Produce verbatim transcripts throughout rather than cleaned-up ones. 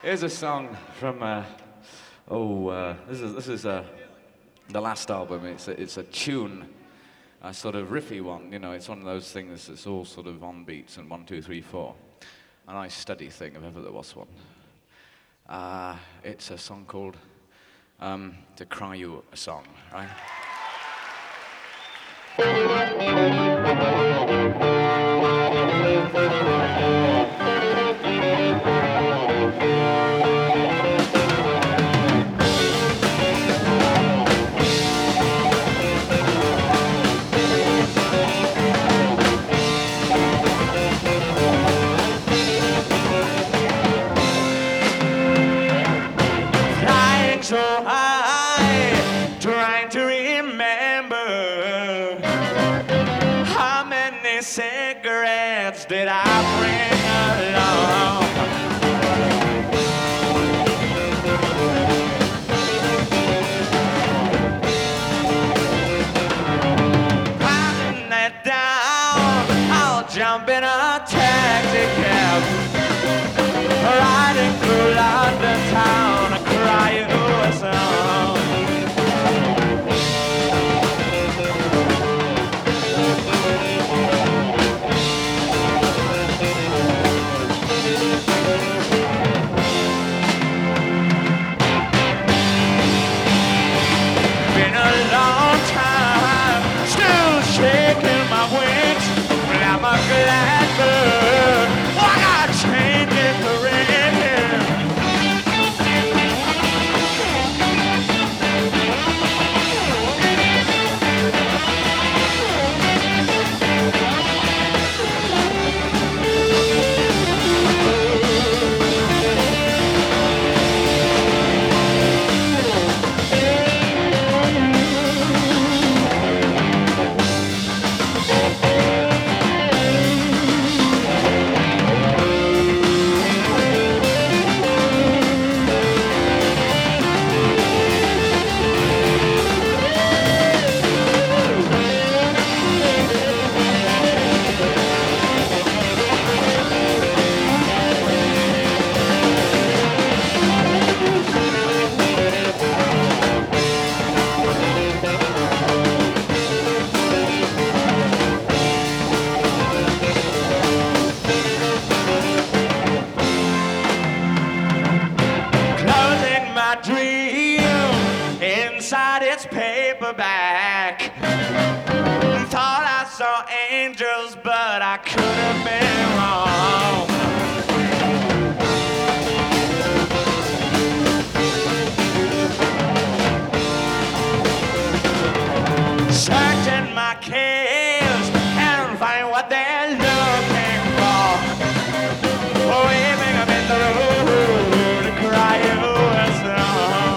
Here's a song from uh, oh uh, this is this is uh, the last album. It's a, it's a tune, a sort of riffy one. You know, it's one of those things that's all sort of on beats and one, two, three, four. A nice steady thing if ever there was one. Uh, it's a song called um, "To Cry You a Song," right? So high, trying to remember how many cigarettes did I bring along. Riding that down, I'll jump in a taxi cab, riding through London town, crying a song. Been a long time, still shaking my wings, but I'm a glad bird. Why not change it for ring? Inside its paperback, thought I saw angels, but I could have been wrong. Searching my case and find what they're looking for. Waving up in the road to cry you a song.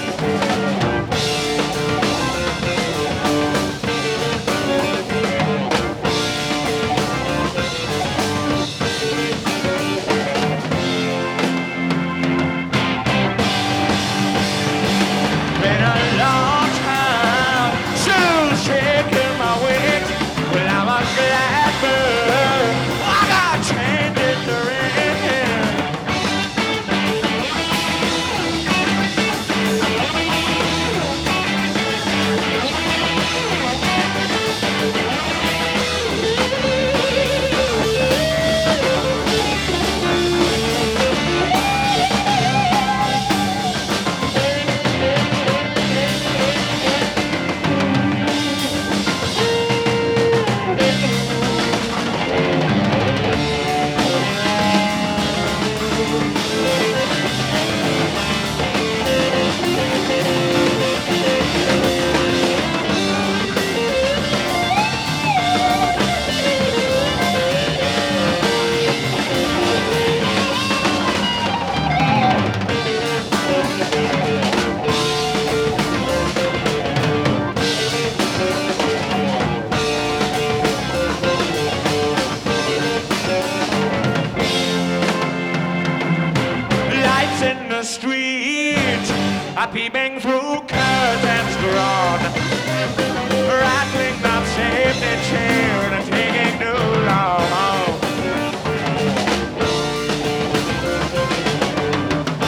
Peeping through curtains drawn, rattling the safety chair and taking too long.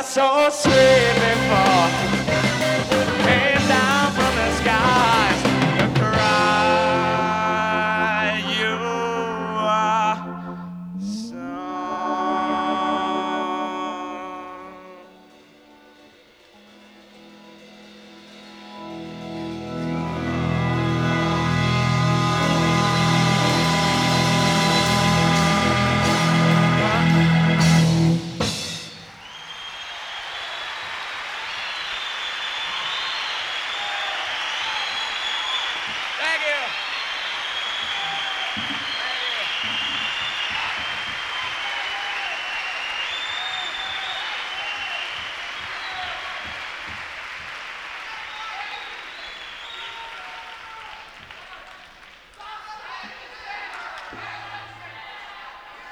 so sweet before.